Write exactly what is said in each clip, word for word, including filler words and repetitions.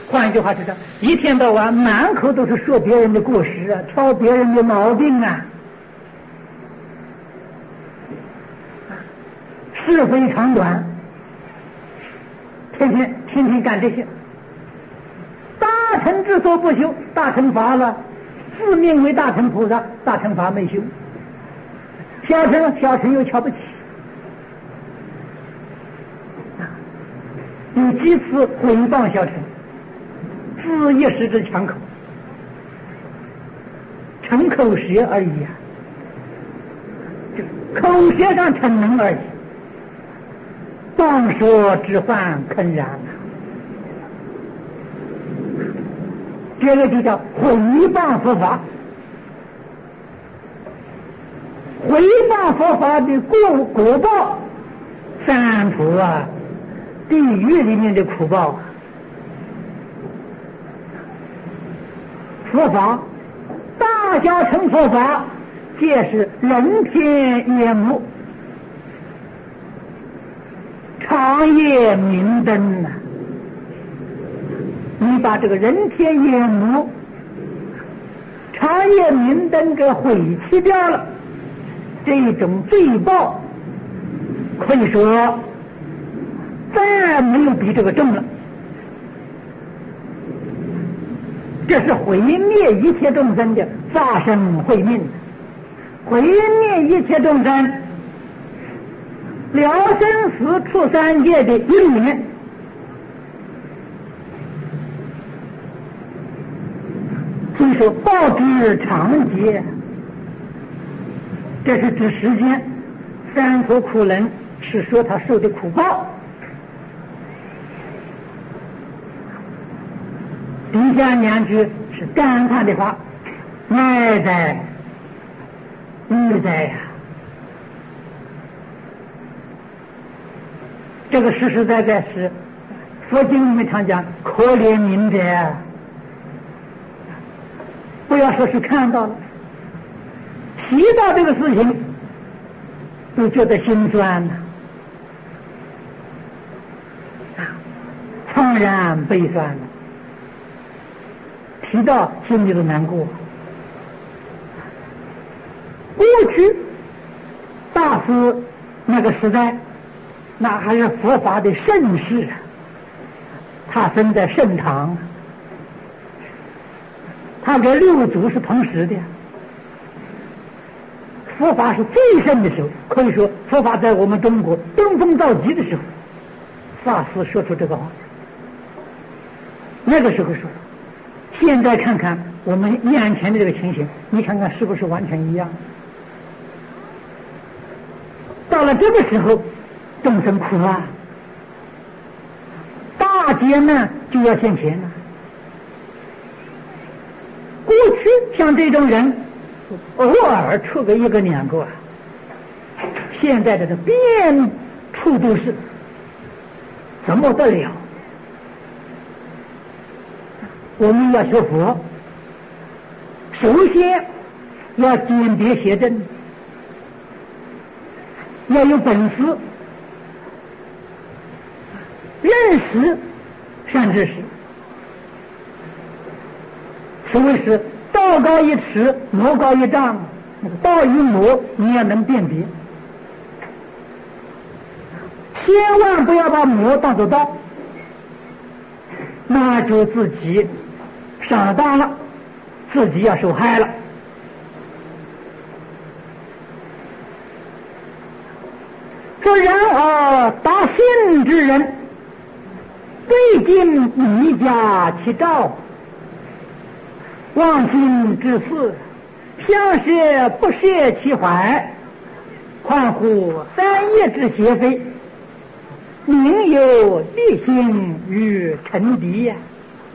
换一句话是这，一天到晚满口都是说别人的过失啊，挑别人的毛病啊，是非长短，天天天天干这些。大乘之所不修，大乘法了，自命为大乘菩萨，大乘法没修。小乘小乘又瞧不起，有几次毁谤小乘，自一时之强口，逞口舌而已啊，就口舌上逞能而已，妄说之患肯然啊。这个就叫毁谤佛法，毁谤佛法的果果报，三途啊，地狱里面的苦报啊。佛法，大小乘佛法，皆是人天眼目，长夜明灯呐、啊。你把这个人天眼目、长夜明灯给毁弃掉了，这种罪报可以说再没有比这个重了。这是毁灭一切众生的法身慧命，毁灭一切众生了生死出三界的因缘。所以说报之长劫，这是指时间。三途苦人是说他受的苦报。底下两句是感叹的话，哀哉哀哉呀！这个实实在在是佛经里面常讲可怜悯者，不要说是看到了，提到这个事情都觉得心酸呐、啊，怅然悲酸了，提到心里都难过。过去大师那个时代，那还是佛法的盛世啊，他生在盛唐，他跟六祖是同时的，佛法是最盛的时候，可以说佛法在我们中国登峰造极的时候，法师说出这个话，那个时候说。现在看看我们眼前的这个情形，你看看是不是完全一样？到了这个时候，众生苦啊，大劫难就要现前了。过去像这种人，偶尔出个一个两个，现在这个遍处都是，怎么得了？我们要学佛，首先要鉴别邪正，要有本事认识善知识。所谓是道高一尺，魔高一丈，那个道与魔你要能辨别，千万不要把魔当作道，那就自己上当了，自己要受害了。说然而达信之人，最近一家其兆，忘心之事，相涉不涉其怀，况乎三业之邪非，宁有立心与沉敌呀、啊？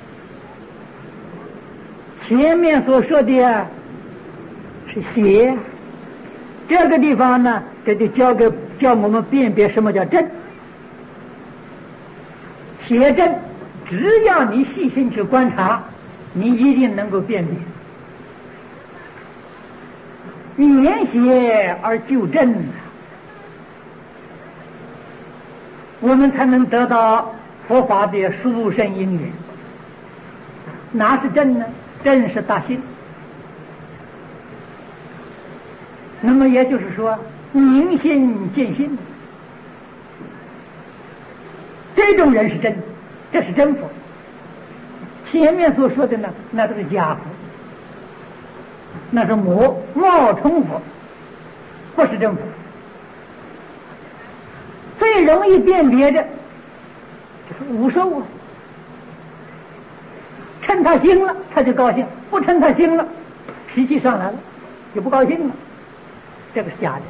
前面所说的是邪，这个地方呢，这就教给教我们辨别什么叫正。邪正，只要你细心去观察，你一定能够辨别。免邪而就正，我们才能得到佛法的殊胜因缘。 哪是真呢？真是大心。那么也就是说，明心见性，这种人是真，这是真佛。前面所说的呢，那都是假佛，那是魔冒充佛，不是真佛。最容易辨别的就是无受啊，趁他兴了他就高兴，不趁他兴了脾气上来了就不高兴了，这个是假的。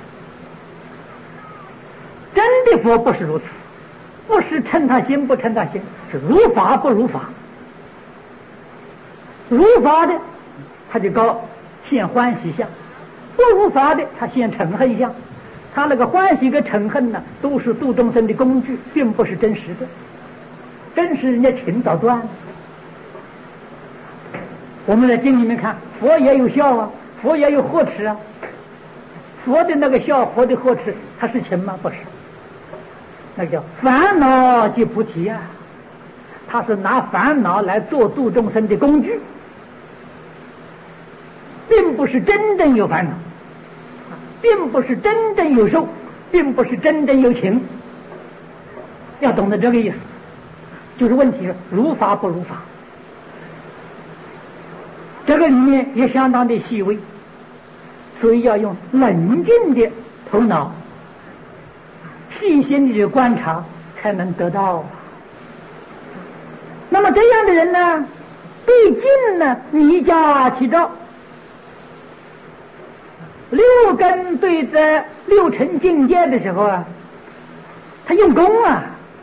真的佛不是如此，不是趁他兴不趁他兴，是如法不如法。如法的他就高现欢喜相，不如法的他现嗔恨相。他那个欢喜跟嗔恨呢，都是度众生的工具，并不是真实的。真实人家情早断了。我们在经里面看，佛也有笑啊，佛也有呵斥啊。佛的那个笑，佛的呵斥，它是情吗？不是，那叫烦恼即菩提啊。他是拿烦恼来做度众生的工具，并不是真正有烦恼，并不是真正有受，并不是真正有情。要懂得这个意思，就是问题是如法不如法。这个里面也相当的细微，所以要用冷静的头脑细心的去观察，才能得到。那么这样的人呢，毕竟呢离家起照，六根对着六尘境界的时候啊，他用功啊。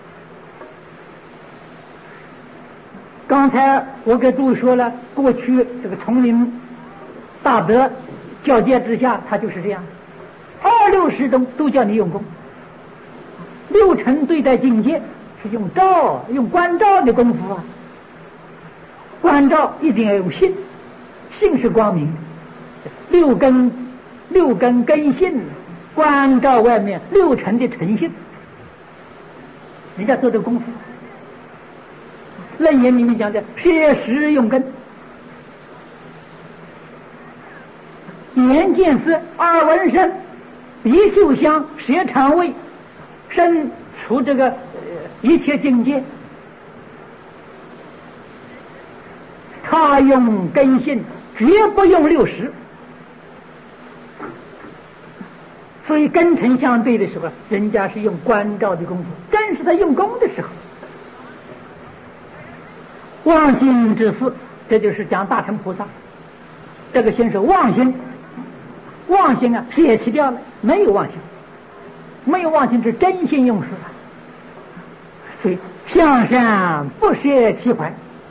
刚才我给诸位说了，过去这个丛林大德教诫之下，他就是这样，二六时中都叫你用功。六尘对待境界是用照，用观照的功夫啊。观照一定要用心，心是光明的。六根六根根性观照外面六尘的诚性，人家做这个功夫。楞严里面讲的摄实用根，眼见色，耳闻声，鼻嗅香，舌尝味，身处这个、呃、一切境界，他用根性，绝不用六识。所以根尘相对的时候，人家是用观照的功夫，真是他用功的时候。妄心之事，这就是讲大乘菩萨，这个心是妄心，妄心啊撇弃掉了，没有妄心，没有妄心是真心用事啊。所以向善不摄其怀，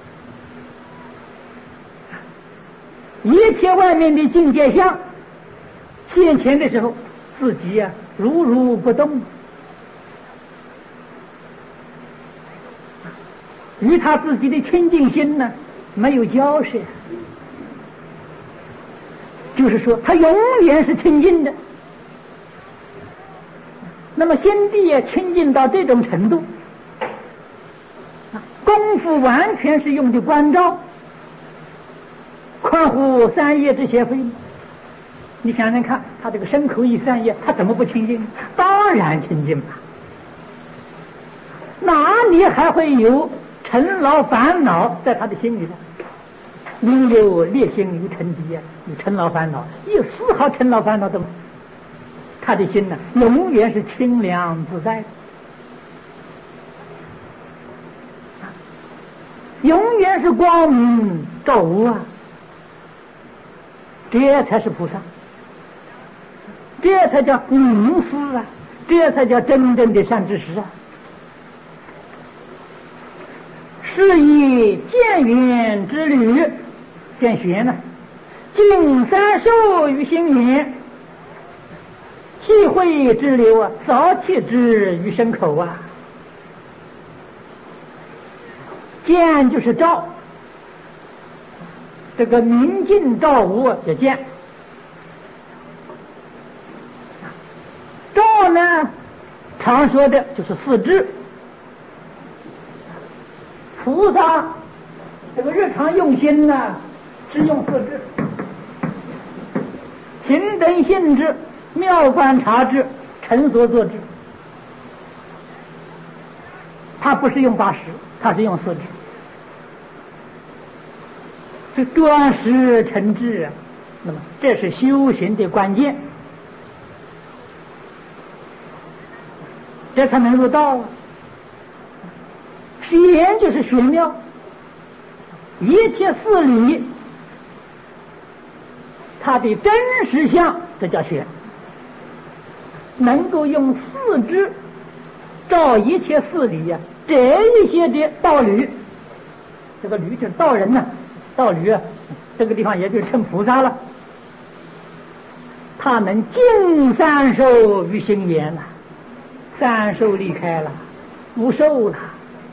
一切外面的境界相现前的时候，自己啊如如不动，与他自己的清净心呢没有交涉，就是说他永远是清净的。那么心地啊清净到这种程度，功夫完全是用的观照，况乎三业之邪非？你想想看，他这个身口意三业，他怎么不清净？当然清净了，哪里还会有尘劳烦恼在他的心里呢？名有烈心于尘敌啊，有尘劳烦恼，一丝毫尘劳烦恼都没有。他的心呢，永远是清凉自在的，永远是光明照无啊！这才是菩萨，这才叫明思啊，这才叫真正的善知识啊！是以见缘之旅，见玄呢，尽三受于心眼，气会之流啊，早气之于身口啊。见就是照，这个明镜照无叫见。照呢，常说的就是四智。菩萨这个日常用心呢、啊，只用四智：平等性智、妙观察智、成所作智。他不是用八识，他是用四智。这专识成智啊，那么这是修行的关键，这才能入道啊。玄就是玄妙，一切事理，它的真实相，这叫玄。能够用四智照一切事理呀、啊，这一些的道侣，这个侣就是道人呐、啊，道侣啊，这个地方也就成菩萨了。他能尽三受于心缘了，三受离开了，无受了。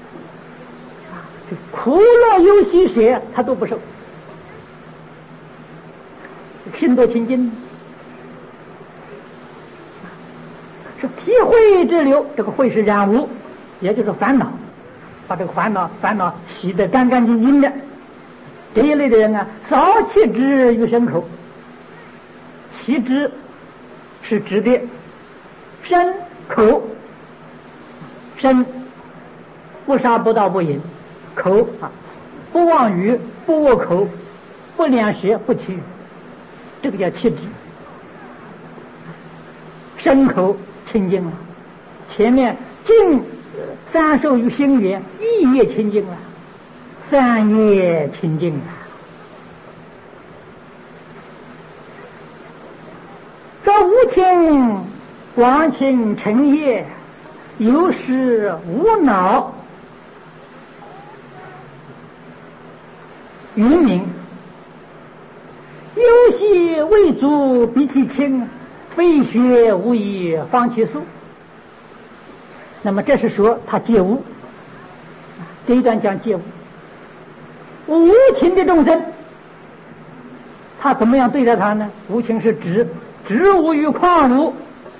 苦乐忧喜舍他都不受，心多清净，是体会之流。这个慧是染污，也就是烦恼，把这个烦恼烦恼洗得干干净净的。这一类的人啊，少气之于身口。气之是指的身口，身不杀不盗不淫。口啊，不妄语，不恶口，不两舌，不绮语，这个叫气质。身口清净了，前面净三受于心缘，意业清净了，三业清净了。这无情广清成业，有时无脑。云明忧喜未足比其轻，非学无以方其速。那么这是说他戒无，这一段讲戒无。无情的众生，他怎么样对待他呢？无情是指植物与矿物，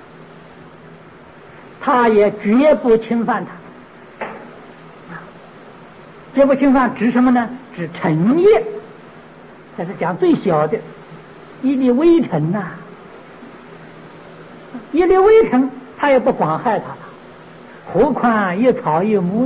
他也绝不侵犯他。绝不侵犯指什么呢？指尘业，这是讲最小的一粒微尘呐、啊，一粒微尘他也不妨害他了，何况一草一木呢？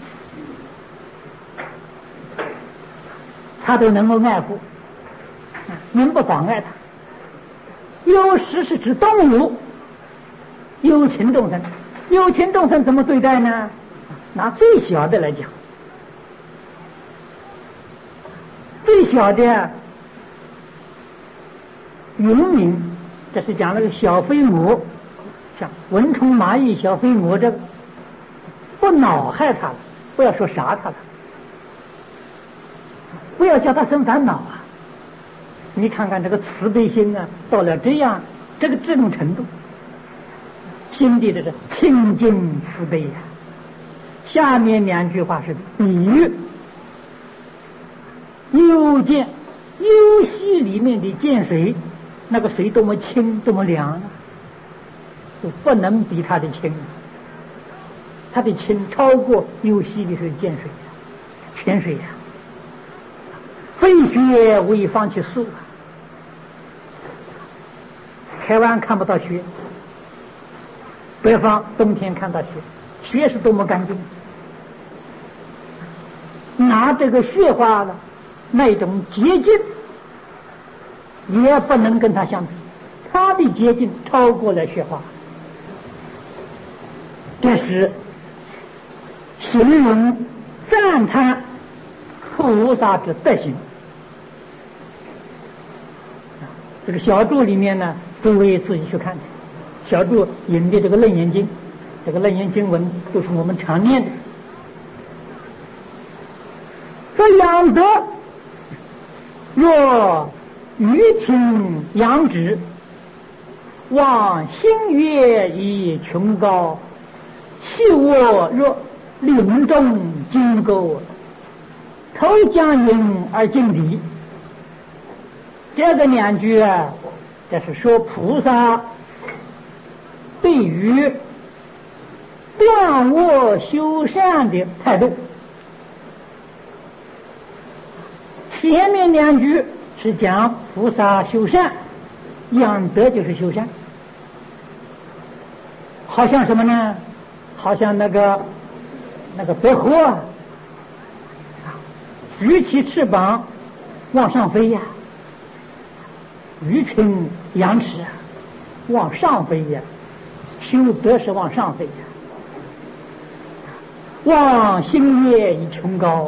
他都能够爱护，您不妨碍他。有时是指动物，有情众生，有情众生怎么对待呢？拿最小的来讲。最小的云明，这是讲那个小飞蛾，像蚊虫蚂蚁小飞蛾，这个不恼害它了，不要说杀它了，不要叫它生烦恼啊。你看看这个慈悲心啊，到了这样这个这种程度，心地的是清净慈悲呀、啊。下面两句话是比喻幽涧，幽溪里面的涧水，那个水多么清多么凉啊，就不能比它的清，它的清超过幽溪里的涧水泉水呀、啊。非雪无以方其速啊，台湾看不到雪，北方冬天看到雪，雪是多么干净，拿这个雪花了那种洁净也不能跟它相比，它的洁净超过了雪花。这是形容赞叹菩萨之德行。这个小注里面呢，诸位自己去看，小注引的这个楞严经，这个楞严经文都是我们常念的。说养德若于庭养止，望星月以穷高，弃我若林中金钩，投江阴而敬礼。这个两句啊，这是说菩萨对于断恶修善的态度。 前面两句是讲菩萨修善，养德就是修善，好像什么呢？好像那个那个白鹤啊，举起翅膀往上飞呀，鱼群扬翅啊，往上飞呀，修德是往上飞呀，望星夜以崇高，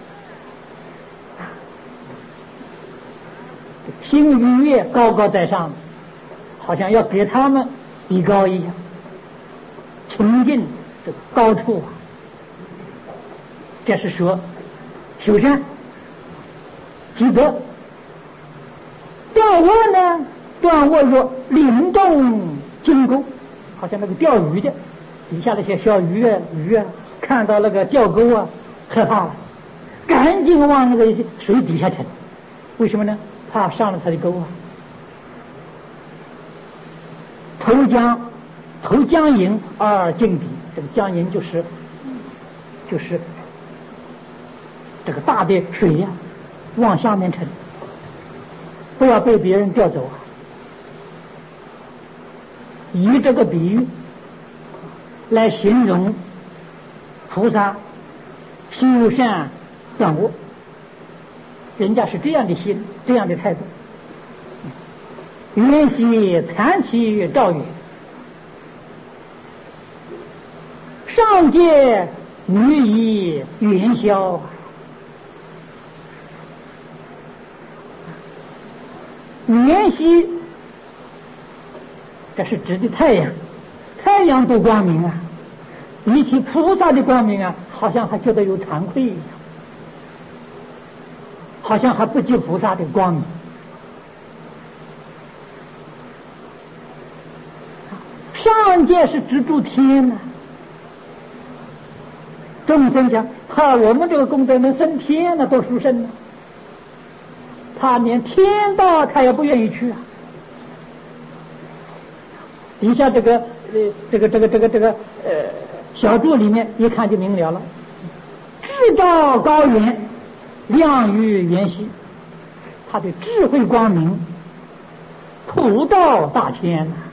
星与月高高在上，好像要给他们比高一样，崇敬这高处啊。这是说修善积德。断卧呢？断卧说灵动金钩，好像那个钓鱼的底下那些小鱼啊鱼啊，看到那个钓钩啊，害怕了，赶紧往那个水底下沉。为什么呢？怕上了他的钩啊。投江投江银而进底，这个江银就是就是这个大的水呀、啊，往下面沉，不要被别人钓走啊。以这个比喻来形容菩萨修善断恶，人家是这样的心，这样的态度。缘兮残其照也，上界女以元宵。元兮，这是指的太阳，太阳多光明啊！比起菩萨的光明啊，好像还觉得有惭愧一样，好像还不及菩萨的光明。上界是指住天呐、啊，众生想，哈，我们这个功德能升天呢、啊，多殊胜呢、啊！他连天道他也不愿意去啊。底下这个呃这个这个这个这个呃小注里面一看就明了了，智照高远，亮于元兮，他的智慧光明普照大天呐、啊，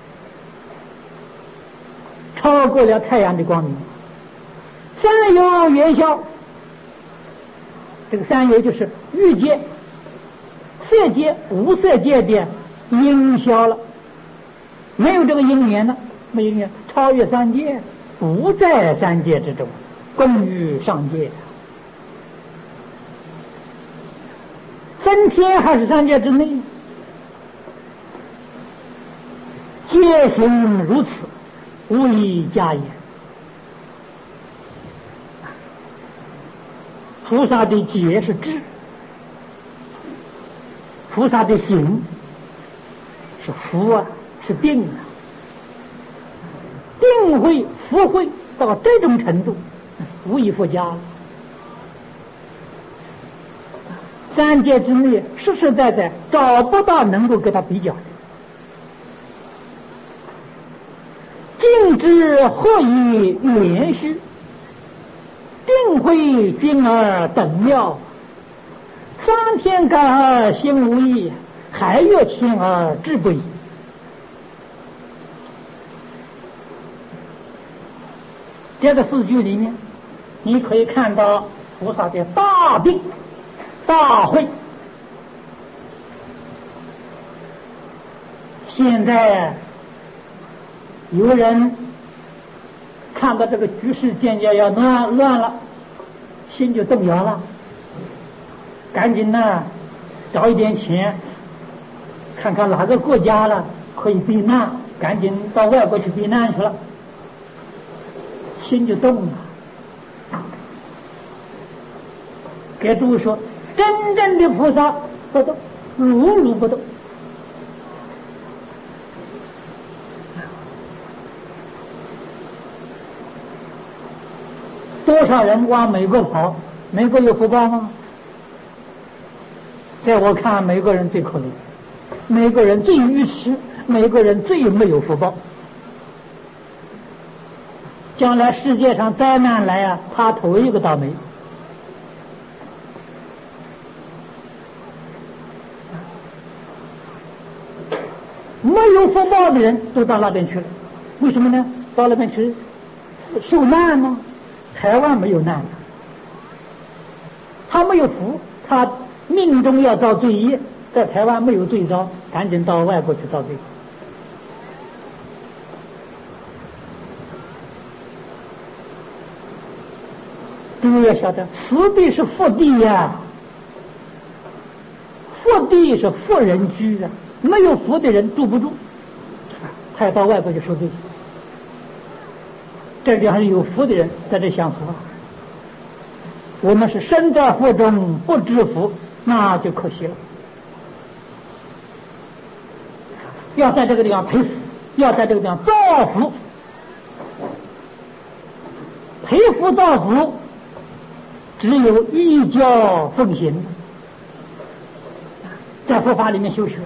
超过了太阳的光明。三有元宵，这个三有就是欲界、色界、无色界的因消了，没有这个因缘了，没有因缘，超越三界，不在三界之中，共于上界。升天还是三界之内，皆行如此，无以加也。菩萨的觉是智，菩萨的行是福啊，是定啊。定慧、福慧到这种程度，无以复加了。三界之内，实实在在找不到能够跟他比较的。静之或以圆虚，定慧均而等妙，三天感而心无异，海月清而志不移。这个四句里面，你可以看到菩萨的大定、大慧。现在有人看到这个局势渐渐要乱乱了，心就动摇了，赶紧呢找一点钱，看看哪个国家了可以避难，赶紧到外国去避难去了，心就动了。给诸位说，真正的菩萨不动，如如不动。多少人往美国跑，美国有福报吗？在我看，美国人最可怜，美国人最愚痴，美国人最没有福报。将来世界上灾难来啊，他头一个倒霉。 没有福报的人都到那边去了。为什么呢？到那边去受难呢？台湾没有难，他没有福，他命中要遭罪业，在台湾没有罪遭，赶紧到外国去遭罪。诸位要晓得，福地是福地呀、啊，福地是富人居的，没有福的人住不住，他要到外国去受罪。这里还是有福的人在这享福。我们是身在福中不知福，那就可惜了。要在这个地方赔死，要在这个地方造福，赔福造福，只有依教奉行，在佛法里面修学。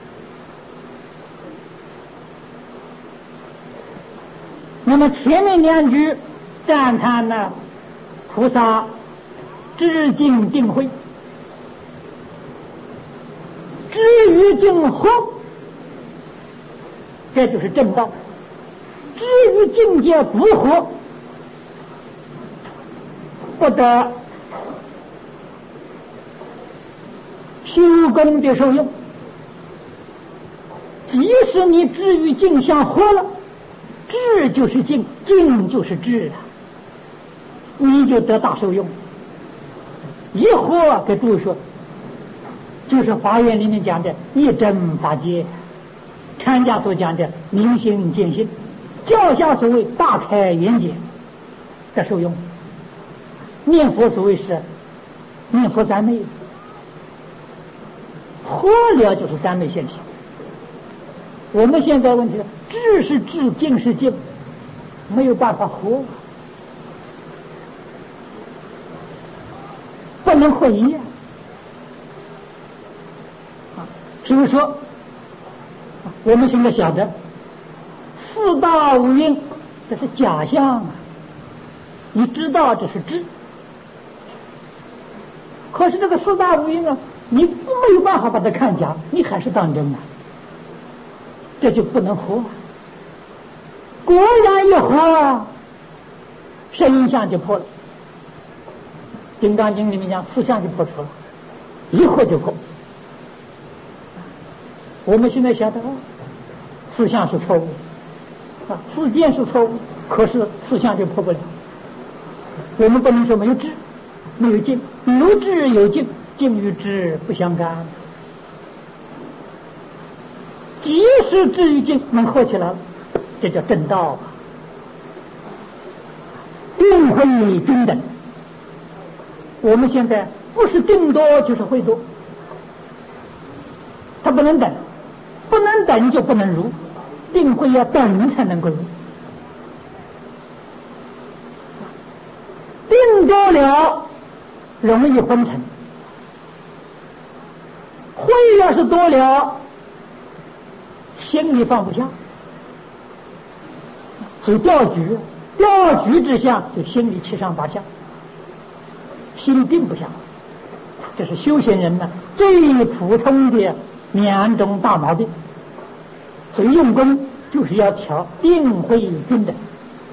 那么前面两句赞叹了菩萨知尽定慧，知于境惑，这就是正道；知于境界不惑，不得修功的受用。即使你知于境相惑了，智就是静，静就是智啊，你就得大受用。一惑给诸位说，就是华严里面讲的一真法界，禅家所讲的明心见性，教下所谓大开眼界的受用。念佛所谓是念佛三昧，惑了就是三昧现行。我们现在问题是智是智，静是静，没有办法活，不能合一啊！比如说，我们现在晓得四大五蕴这是假象啊，你知道这是智，可是这个四大五蕴啊，你没有办法把它看假，你还是当真啊，这就不能活。果然一活，身相就破了。金刚经里面讲，四相就破除了，一活就破。我们现在晓得，四相是错误啊，四见是错误，可是四相就破不了。我们不能说没有智，没有静，有智有静，静与智不相干。即使智与静能合起来了，这叫正道啊！定慧均等，我们现在不是定多就是慧多，它不能等，不能等就不能如，定慧要等才能够如。定多了容易昏沉，慧要是多了，心里放不下。所以钓局，钓局之下就心里七上八下，心定不下，这是修行人呢最普通的两种大毛病。所以用功就是要调定慧均等，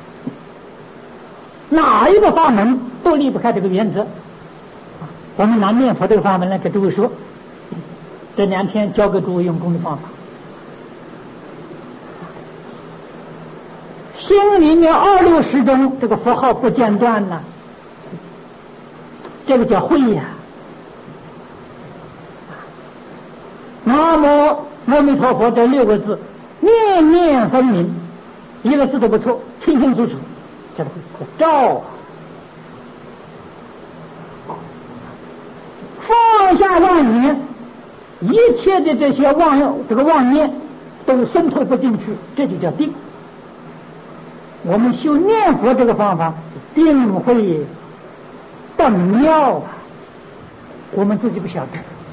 哪一个法门都离不开这个原则。我们拿念佛这个法门来给诸位说，这两天教给诸位用功的方法。心里面二六时中这个佛号不间断呢，这个叫慧呀、啊。南无阿弥陀佛这六个字念念分明，一个字都不错，清清楚楚，这个叫照。放下妄念，一切的这些妄这个妄念都渗透不进去，这就叫定。我们修念佛这个方法，定慧更妙啊！我们自己不晓得。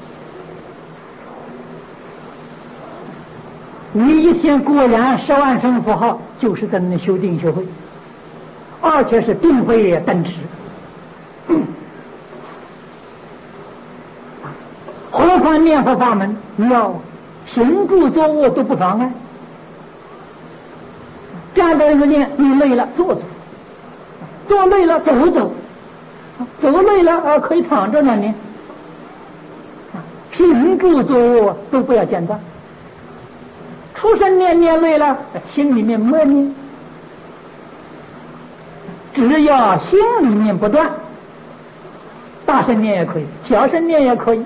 你一天果然十万声佛号，就是在那修定修慧，而且是定慧等持。何况念佛法门，你要行住坐卧都不妨碍。站着念，你累了坐坐，坐累了走走，走累了啊可以躺着呢念。行住坐卧都不要间断。出声念念累了，心里面默念，只要心里面不断，大声念也可以，小声念也可以，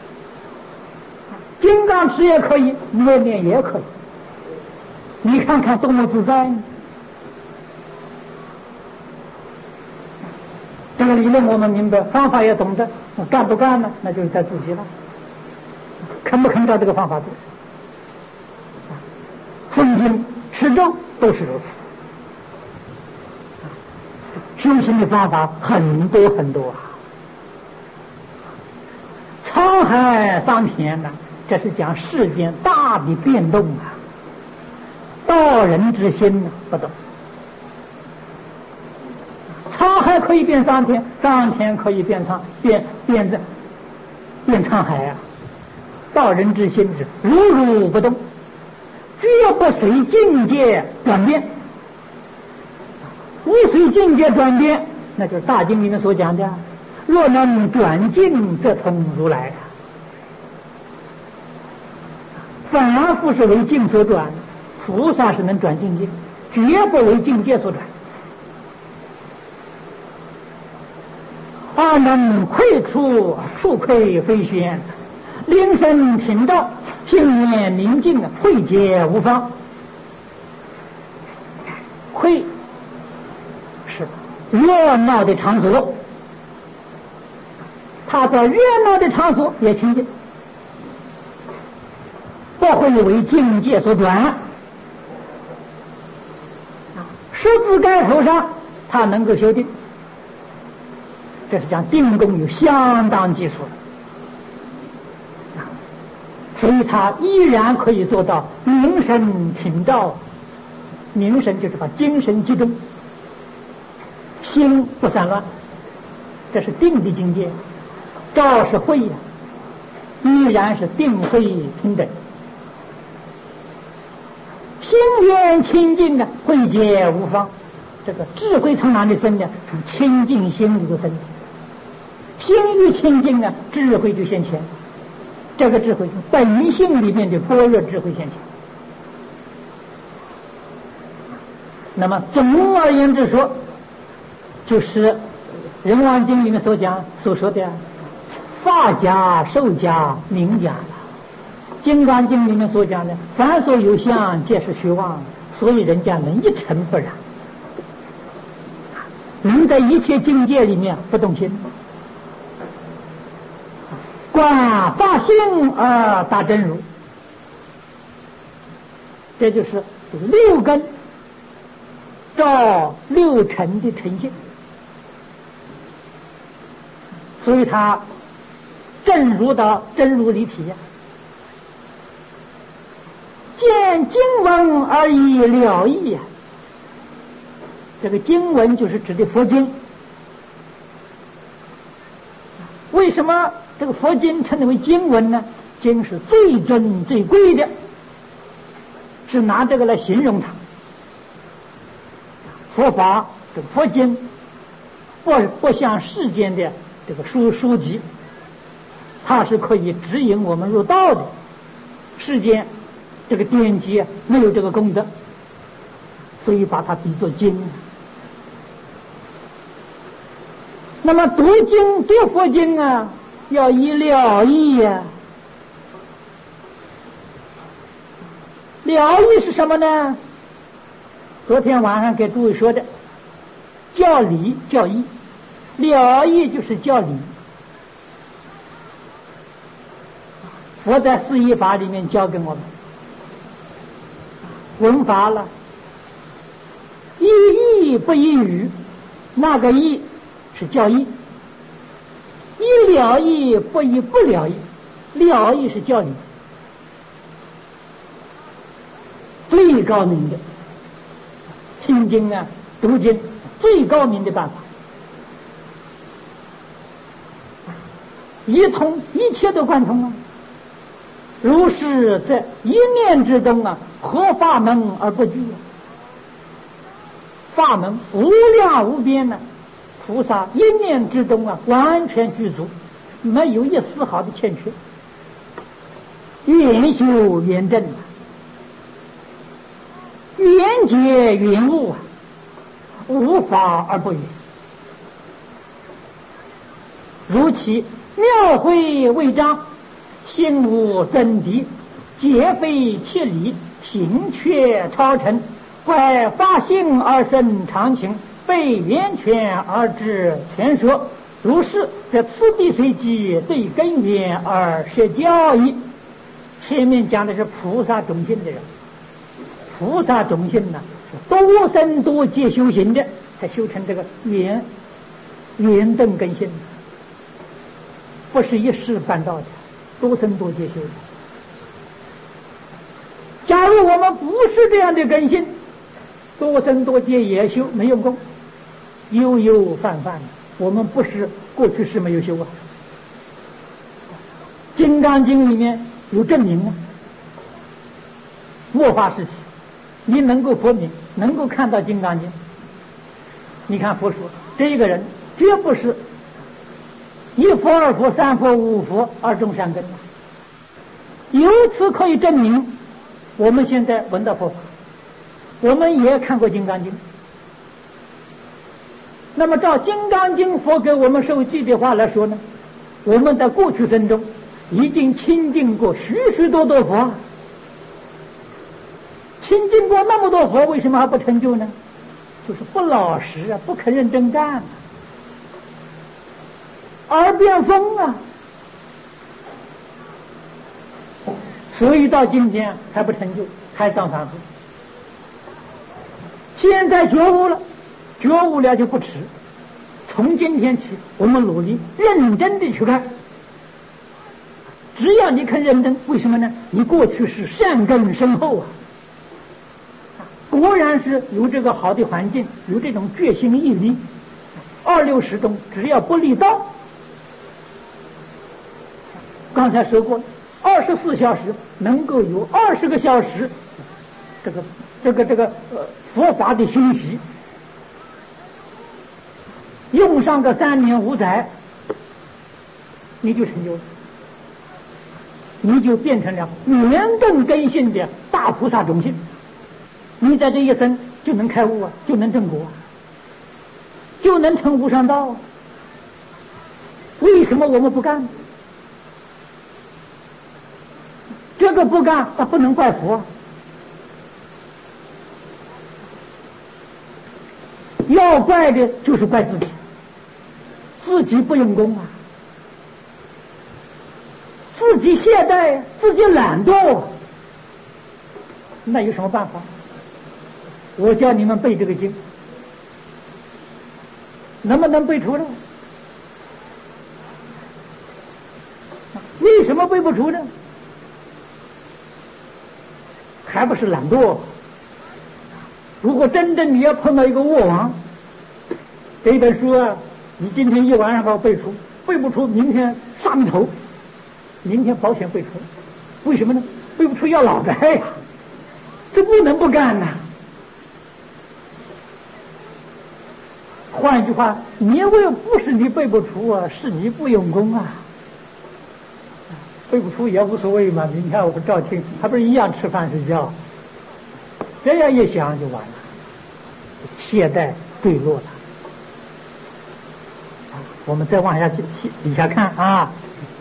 金刚持也可以，默念也可以。你看看多么自在！这个理论我们明白，方法也懂得，干不干呢？那就是在自己了。肯不肯照这个方法做？诵经持咒都是如此。修行的方法很多很多啊，沧海桑田呐、啊，这是讲世间大的变动啊。道人之心呢、啊，不懂。沧海可以变桑田，桑田可以变沧，变变成变沧海啊。道人之心是如如不动，绝不随境界转变。无随境界转变，那就是大经里面所讲的，若能转境，则通如来。反复是为境所转，菩萨是能转境界，绝不为境界所转。而能窥出触窥非宣，灵神频照，心念明净，慧解无方。窥是热闹的场所，他在热闹的场所也清净，不会为境界所转。十字盖头上他能够修定，这是讲定功有相当技术的，所以他依然可以做到凝神听照。凝神就是把精神集中，心不散乱，这是定的境界。照是慧呀、啊，依然是定慧平等。心源清净的，慧解无方。这个智慧从哪里生的？从清净心里头生的。心欲清净啊，智慧就现前。这个智慧是本性里面的般若智慧现前。那么总而言之说，就是《人王经》里面所讲所说的法家、受家、名家，《金刚经》里面所讲的凡所有相，皆是虚妄，所以人家能一尘不染，能在一切境界里面不动心，观法性而达真如，这就是六根照六尘的呈现。所以他正如到真如离体呀、啊，见经文而已了义呀、啊。这个经文就是指的佛经。为什么这个佛经称为经文呢？经是最尊最贵的，是拿这个来形容它。佛法这个佛经不不像世间的这个书书籍，它是可以指引我们入道的。世间这个典籍没有这个功德，所以把它比作经。那么读经读佛经啊，要以了义呀、啊。了义是什么呢？昨天晚上给诸位说的，教理教义，了义就是教理。佛在四依法里面教给我们，闻法了，依义不依语，那个义是教义；依了义不依不了义，了义是教理。最高明的听经啊，读经最高明的办法，一通一切都贯通啊。 如是在一念之中啊，合法门而不拘，法门无量无边呢、啊，菩萨一念之中啊，完全具足，没有一丝毫的欠缺。圆修圆正啊，圆解圆悟啊，无法而不圆。如其妙慧未彰，心无真谛，皆非切理，行却超尘，怪发性而生常情，被源泉而知全说。如是，则此地随机对根源而设教义。前面讲的是菩萨种性的人，菩萨种性呢，多生多劫修行的，才修成这个圆圆正根性，不是一时办到的，多生多劫修的。假如我们不是这样的根性，多生多劫也修没用功，悠悠泛泛，我们不是过去是没有修啊。《金刚经》里面有证明啊，末法时期，你能够佛明，能够看到《金刚经》，你看佛说这个人绝不是一佛二佛三佛五佛二种善根，由此可以证明我们现在闻到佛法，我们也看过《金刚经》。那么照《金刚经》佛给我们受记的话来说呢，我们在过去生中已经亲近过许许多多佛，亲近过那么多佛，为什么还不成就呢？就是不老实啊，不肯认真干啊，耳边风啊，所以到今天还不成就，还当凡夫。现在觉悟了，觉悟了就不迟。从今天起，我们努力认真的去看。只要你肯认真，为什么呢？你过去是善根深厚啊，果然是有这个好的环境，有这种决心毅力，二六时中只要不离道，刚才说过，二十四小时能够有二十个小时，这个这个这个呃佛法的熏习，用上个三年五载，你就成就了。你就变成了圆正根性的大菩萨种性，你在这一生就能开悟啊，就能正果啊，就能成无上道啊。为什么我们不干？这个不干啊，不能怪佛，要怪的就是怪自己，自己不用功啊，自己懈怠，自己懒惰，那有什么办法？我教你们背这个经，能不能背出来？为什么背不出呢？还不是懒惰。如果真正你要碰到一个卧王，这本书啊，你今天一晚上把我背出，背不出，明天杀你头。明天保险背出，为什么呢？背不出要老债呀，这不能不干呐。换一句话，你为不是你背不出啊，是你不用功啊。背不出也无所谓嘛，明天我不照听，还不是一样吃饭睡觉。这样一想就完了，懈怠坠落了。我们再往下底下看啊。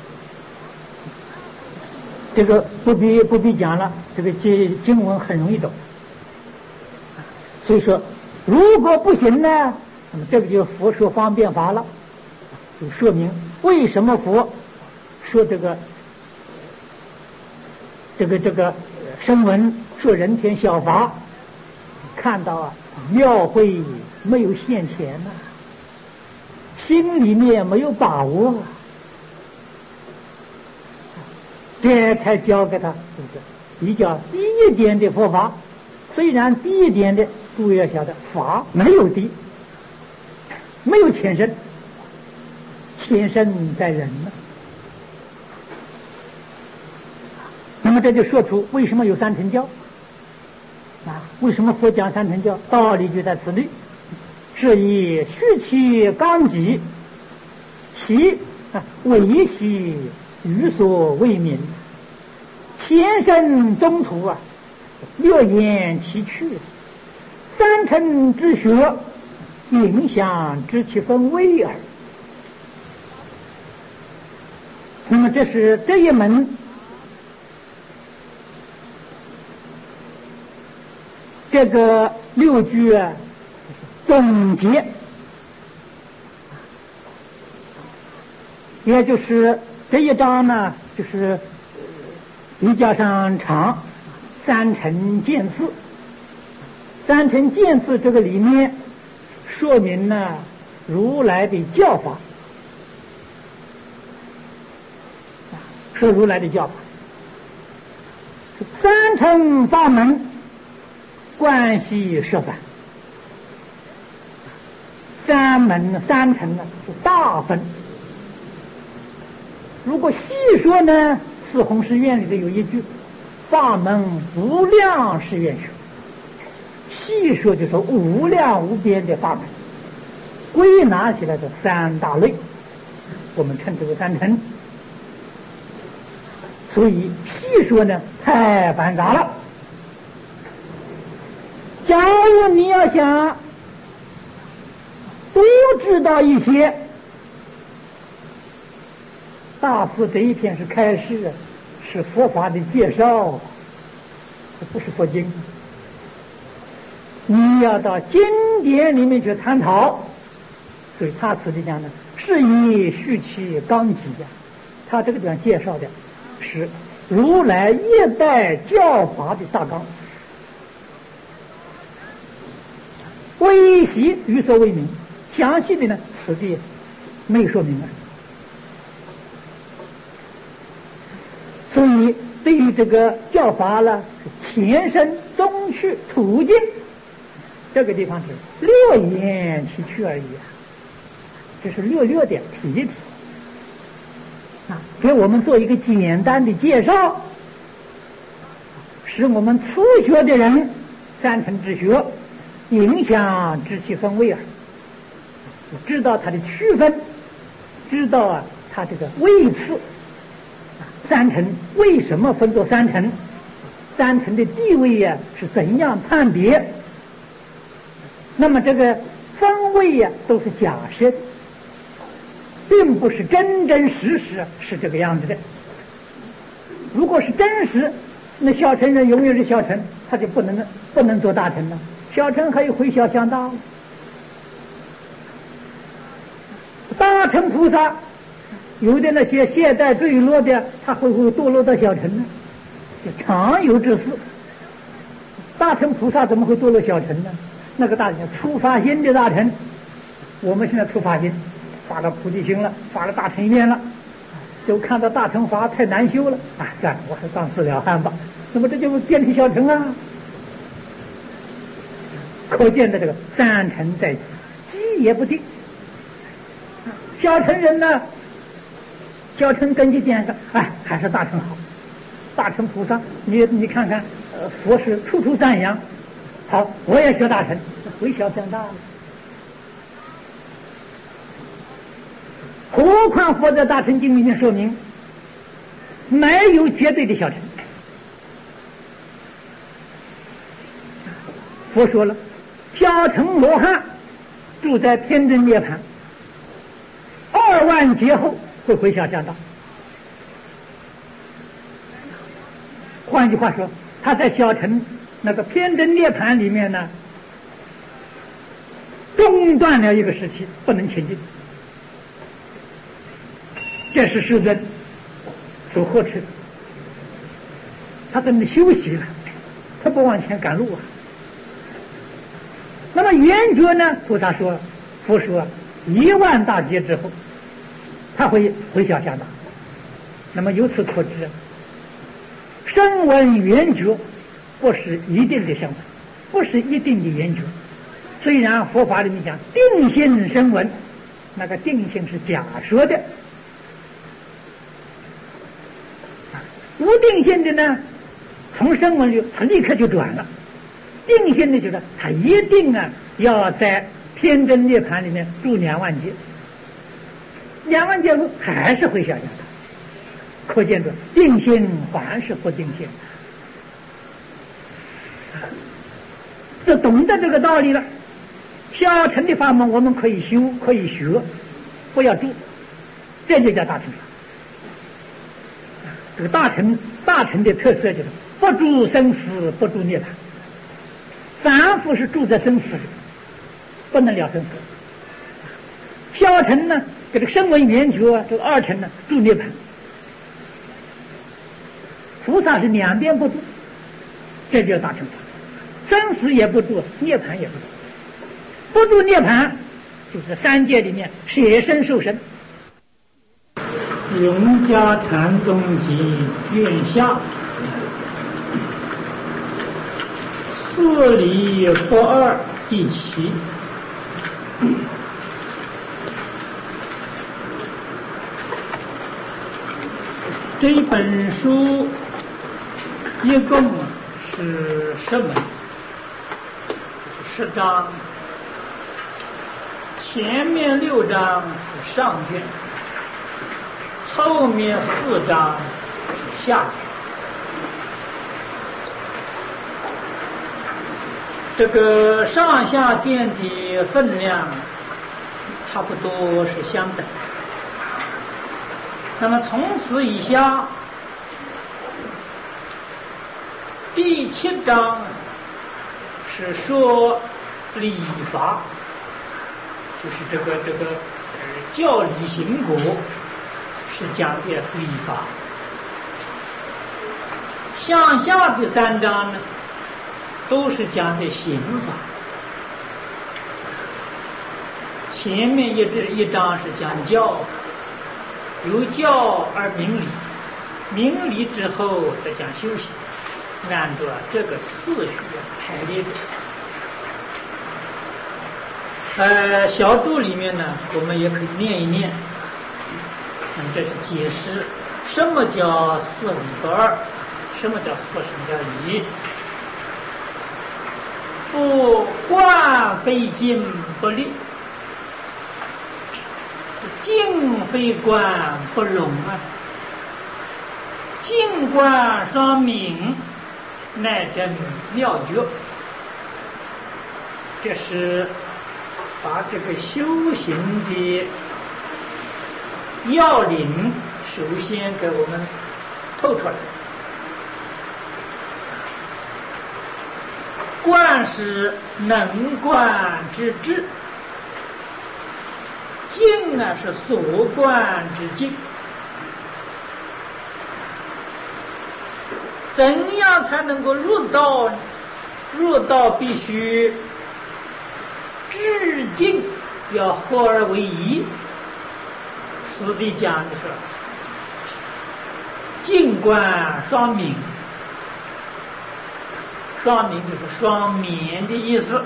这个不必不必讲了，这个经经文很容易懂。所以说，如果不行呢，那么这个就佛说方便法了，就说明为什么佛说这个这个这个声闻说人天小法，看到啊庙会没有现前呐、啊，心里面没有把握、啊。这才教给他，是不是比较低一点的佛法？虽然低一点的，注意要晓得，法没有低，没有前身，前身在人呢。 么这就说出为什么有三乘教啊？为什么佛讲三乘教？道理就在此里。是以虚其刚极，其啊为其于所未明，前生中途啊，略言其去，三乘之学，影响知其分微耳。那么这是这一门这个六句啊总结，也就是这一章呢，就是比较上长，三乘见次。三乘见次这个里面说明呢如来的教法，说如来的教法，三乘法门关系设法。三门三乘呢是大分，如果细说呢，四弘誓愿里头有一句法门无量誓愿学，细说就说无量无边的法门，归纳起来的三大类，我们称之为三乘。所以细说呢太繁杂了。假如你要想多知道一些，大师这一篇是开示，是佛法的介绍，这不是佛经。你要到经典里面去探讨，所以他此地讲呢，是以虚其刚极呀。他这个地方介绍的是如来一代教法的大纲，微细于所未明。详细的呢，此地没有说明啊。所以对于这个教法呢，前生中去途径，这个地方是略言其去而已啊，这是略略的提一提啊，给我们做一个简单的介绍，使我们初学的人三乘之学影响知其分位耳，知道它的区分，知道啊它这个位次，三乘为什么分作三乘，三乘的地位呀、啊、是怎样判别。那么这个分位呀、啊、都是假设的，并不是真真实实是这个样子的。如果是真实，那小乘人永远是小乘，他就不能不能做大乘了。小乘还有回小向大，大乘菩萨有的那些懈怠坠落的，他会不会堕落到小乘呢？这常有之事。大乘菩萨怎么会堕落小乘呢？那个大乘初发心的大乘，我们现在初发心，发了菩提心了，发了大乘愿了，就看到大乘法太难修了，啊，算了，我还当自了汉吧。那么这就变成小乘啊。可见的这个三乘在即，机也不定。小乘人呢，小乘根据点上，哎，还是大乘好。大乘菩萨，你你看看，呃，佛是处处赞扬。好，我也学大乘，回小向大了。何况佛在大乘经里面说明，没有绝对的小乘。佛说了，小乘罗汉住在天真涅槃，二万劫后会回小向大。换句话说，他在小乘那个偏真涅槃里面呢，中断了一个时期，不能前进。这是世尊所呵斥的，他在那休息了，他不往前赶路啊。那么圆觉呢？菩萨说，佛说一万大劫之后，他会回小向大。那么由此可知，声闻圆觉不是一定的声闻，不是一定的圆觉。虽然佛法里面讲定性声闻，那个定性是假说的。 无定性的呢，从声闻就他立刻就转了；定性的就是他一定啊要在天真涅盘里面住两万劫，两万劫后还是会下降的。可见着定性还是不定性。就懂得这个道理了。小乘的法门我们可以修，可以学，不要住，这就叫大乘法。这个大乘大乘的特色就是不住生死，不住涅槃。凡夫是住在生死里，不能了生死。小乘呢，这个声闻缘觉啊，这个二乘呢住涅槃。菩萨是两边不住，这就是大乘法。生死也不住，涅槃也不住。不住涅槃，就是三界里面舍身受身。 永嘉禅宗集卷下四理不二第七。这本书一共是十门，十章，前面六章是上卷，后面四章是下卷。这个上下卷的分量差不多是相等。那么从此以下，第七章是说礼法，就是这个这个教理行果是讲的礼法。向下的三章呢，都是讲的刑法。前面一这一章是讲教，由教而明理，明理之后再讲修行，按照这个次序排列的。呃，小注里面呢，我们也可以念一念。嗯，这是解释什么叫四理不二，什么叫四，什么叫理。夫观非静不立，静非观不容啊。静观双明，乃真妙觉。这是把这个修行的要领首先给我们透出来。观是能观之智，静呢是所观之静。怎样才能够入道呢？入道必须智静要合而为一。此地讲的是静观双明，双明就是双眠的意思。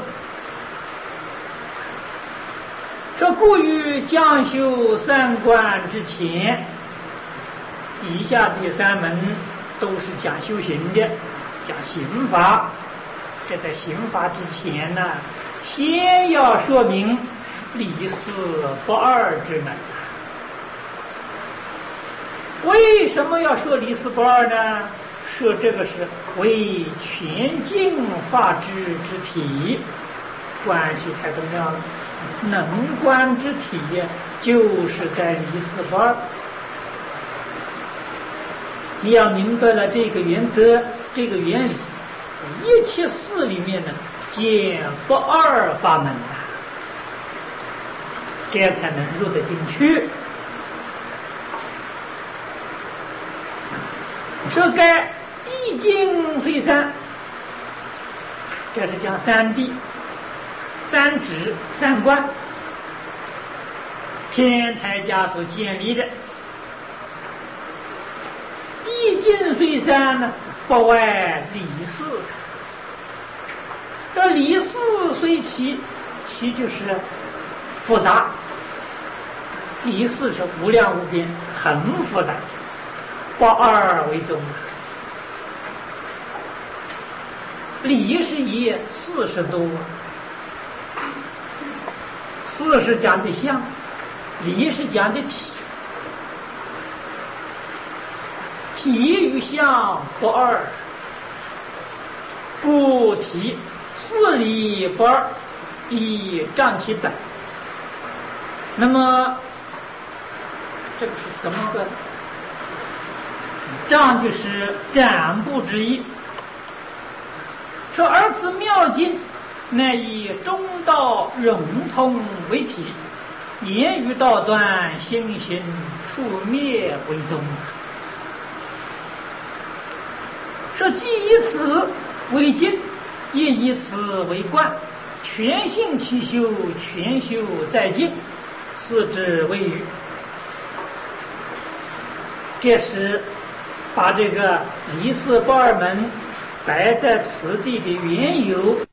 这故于将修三观之前，以下第三门都是讲修行的，讲刑法。这在刑法之前呢，先要说明理四不二之门。为什么要说理四不二呢？说这个是为全净法之之体，关系太重要了。能观之体就是在理四不二。你要明白了这个原则，这个原理，一切事里面呢，见不二法门啊，这样才能入得进去。说该地境虽三，这是讲三谛、三指、三观，天台家所建立的。地境虽三呢，不外理四。这理四虽齐，齐就是复杂，理四是无量无边，很复杂。 八二为宗。理是一，四十多，四是讲的相，理是讲的体，体与相不二，故体四理不二，以占其本。那么这个是怎么个？占就是占卜之意。说而此妙经，乃以中道融通为体，言语道断，心行处灭为宗。说既以此为经，亦以此为观，全性其修，全修在经，是之谓语。这是把这个离四不二门摆在此地的缘由